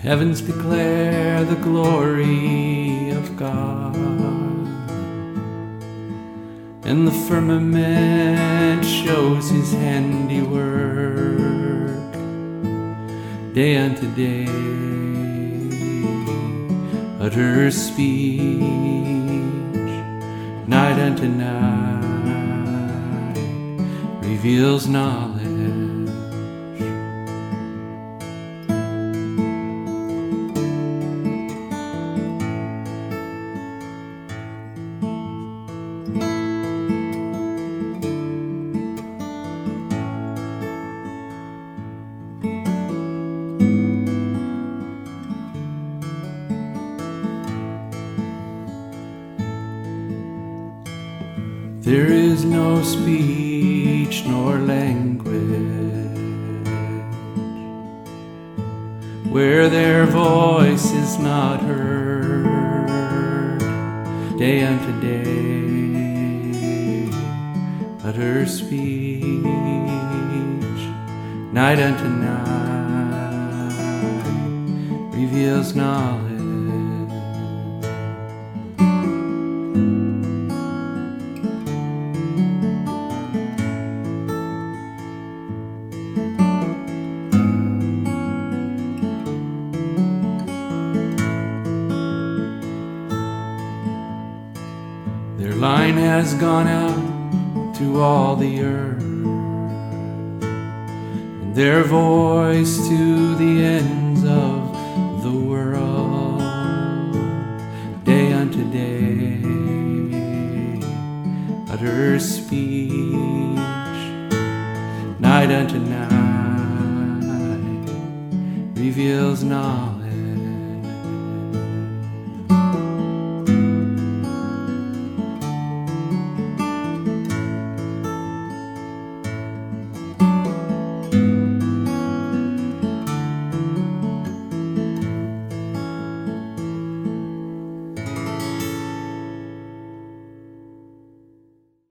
Heavens declare the glory of God, and the firmament shows his handiwork. Day unto day utters speech, night unto night reveals knowledge. There is no speech nor language where their voice is not heard. Day unto day utters speech, night unto night reveals knowledge. Their line has gone out to all the earth, and their voice to the ends of the world. Day unto day utters speech, night unto night reveals knowledge.